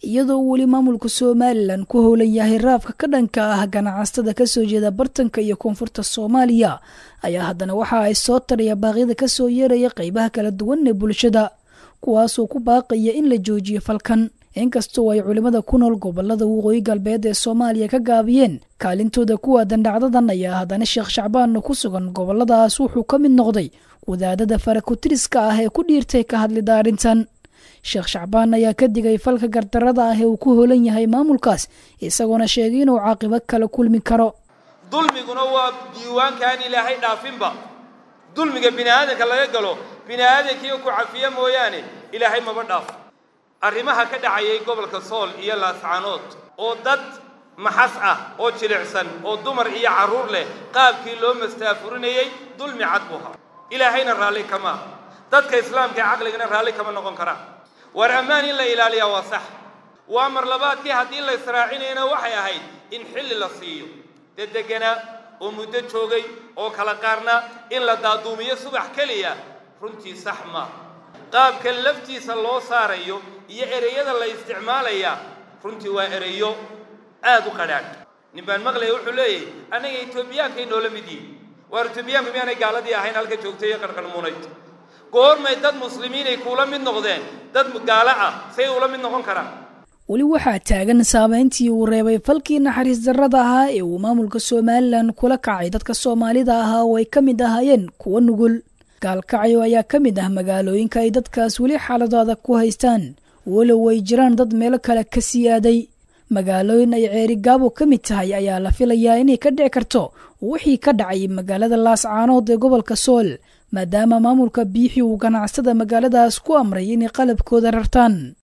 iyadoo weli maamulka Somaliland ku howlan yahay raafka ka dhanka ah ganacsatada ka soo jeeda bartanka iyo koonfurta Soomaaliya ayaa haddana waxa ay soo taraya baaqyada ka soo yeeraya qaybaha kala duwan ee bulshada kuwaas oo ku baaqaya in la joojiyo falkan inkastoo ay culimada ku nool gobolada waqooyi galbeed ee Soomaaliya ka gaabiyeen kaalintooda kuwa dandhacdadan ayaa haddana Sheekh Shacbaan ku sugan goboladaas wuxuu ka mid noqday wadaadada farakutiriska ah ee ku dhiirtay ka hadlida arrintan Sheekh Shacbaan ayaa ka digay falka gardarada ah ee uu ku hoolan yahay maamulkaas isagoona sheegay inuu caaqibo kala kulmi karo dulmiguna waa diiwaankan Ilaahay dhaafinba dulmiga bini'aadamka laga galo bini'aadamkii ku cafiya mooyaane Ilaahay ma dhaaf arrimaha ka dhacayay gobolka Sool iyo Laascaanood oo dad maxas ah oo jilicsan oo dumar iyo caruur leh qaabkii loo mastaafurinayay dulmi cad buha Ilaahayna raali kama dadka islaamka aqligana raali kama noqon kara war amaan in la ilaaliyo waa sax waa mar labaadkii hadii la israacinayna waxay ahayd in xilli la siiyo dadegana oo muddo joogay oo kala qaarna in la daaduumiyo subax kaliya runtii sax ma qaabka laftiisa loo saarayo iyo ereyada la isticmaalaya runtii waa ereyo aad u qadhaadh niman maqlay wuxuu leeyahay anaga Itoobiyaanka inoo la midii war Itoobiyaanku miyaanay gaaladii ahayn halka joogtay qarqarmuunay goormay dad muslimiin ay kula mid noqdeen dad gaala ah say ula mid noqon karaan wali waxaa taagan saameyntii uu reebay falkii naxariis darrada ahaa ee uu maamulka Somaliland kula kacay dadka Soomaalida ahaa oo ay ka mid ahaayeen kuwa nugul gaalkacyo ayaa ka mid ah magaalooyinka ay dadkaas weli xaaladooda ku haystaan walow way jiraan dad meel kale ka siyaaday magaalooyin ay ceeri gaabo ka mid tahay ayaa la filayaa inay ka dhici karto wixii ka dhacay magaalada Laascaanood ee gobolka Sool maadaama maamulka Biixi uu ganacsada magaaladaas ku amray inay qalabkooda rartaan